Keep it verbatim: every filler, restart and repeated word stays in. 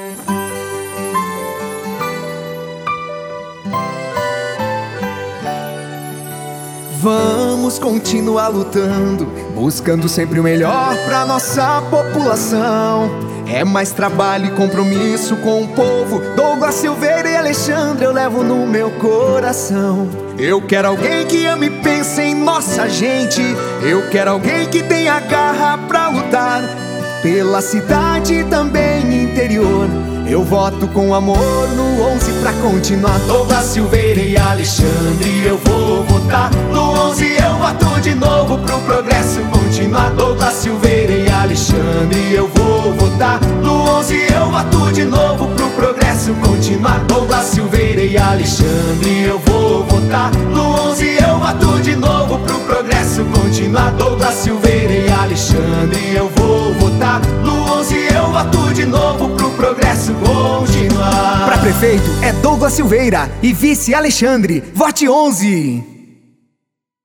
Vamos continuar lutando, buscando sempre o melhor pra nossa população. É mais trabalho e compromisso com o povo. Douglas Silveira e Alexandre eu levo no meu coração. Eu quero alguém que ame e pense em nossa gente. Eu quero alguém que tenha garra pra lutar pela cidade e também interior. Eu voto com amor no onze pra continuar. Douglas Silveira e Alexandre eu vou votar. No onze eu voto de novo pro progresso continuar. Douglas Silveira e Alexandre eu vou votar. No onze eu voto de novo pro progresso continuar. Douglas Silveira e Alexandre eu vou votar. No onze eu voto de novo pro progresso continuar. Douglas Silveira e Alexandre eu vou votar. No onze eu voto de novo pro progresso continuar. Pra prefeito é Douglas Silveira e vice Alexandre. Vote onze.